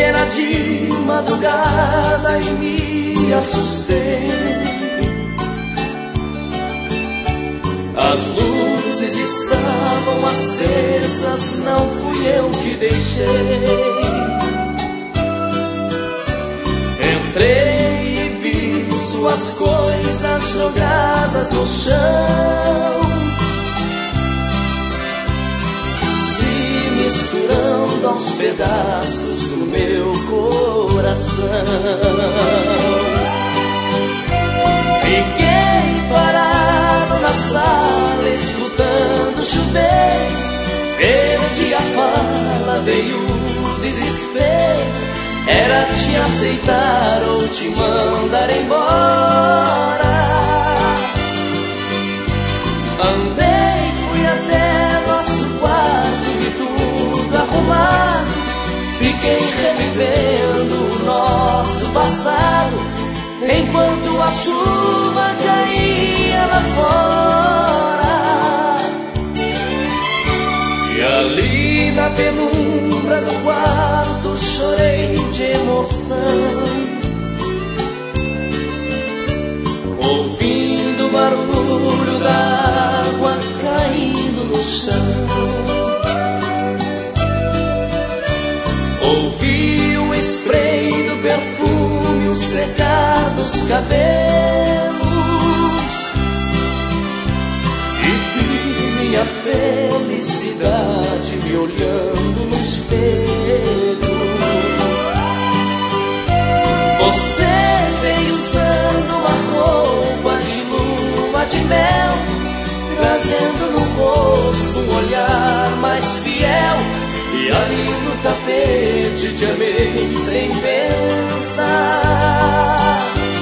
Era de madrugada e me assustei. As luzes estavam acesas, não fui eu que deixei. Entrei e vi suas coisas jogadas no chão, se misturando aos pedaços do meu coração. Fiquei parado na sala escutando chover. Perdi a fala, veio o desespero. Era te aceitar ou te mandar embora. Andei, fui até nosso quarto, vi tudo arrumado. Fiquei revivendo o nosso passado, enquanto a chuva caía lá fora. E ali na penumbra do quarto chorei de emoção, ouvindo o barulho da água caindo no chão. Ouvi o spray do perfume, o secar dos cabelos, e vi minha felicidade me olhando no espelho. Você veio usando uma roupa de lua de mel, trazendo no rosto um olhar mais fiel. E ali no tapete te amei sem pensar.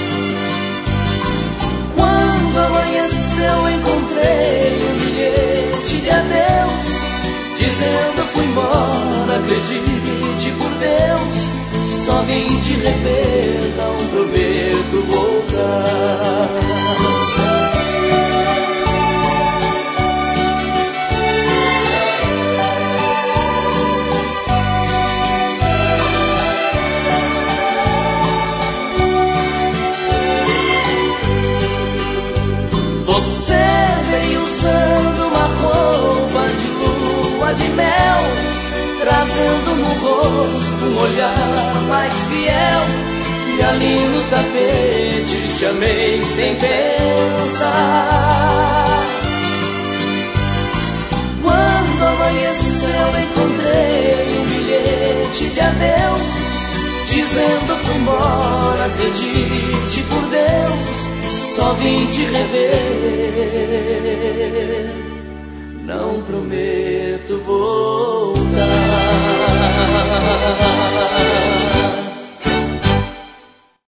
Quando amanheceu encontrei um bilhete de adeus, dizendo fui embora, acredite por Deus. Só vim te rever, não prometo voltar. Você veio usando uma roupa de lua de mel, trazendo no rosto um olhar mais fiel. E ali no tapete te amei sem pensar. Quando amanheceu encontrei um bilhete de adeus, dizendo fui embora, acredite por Deus. Só vim te rever, não prometo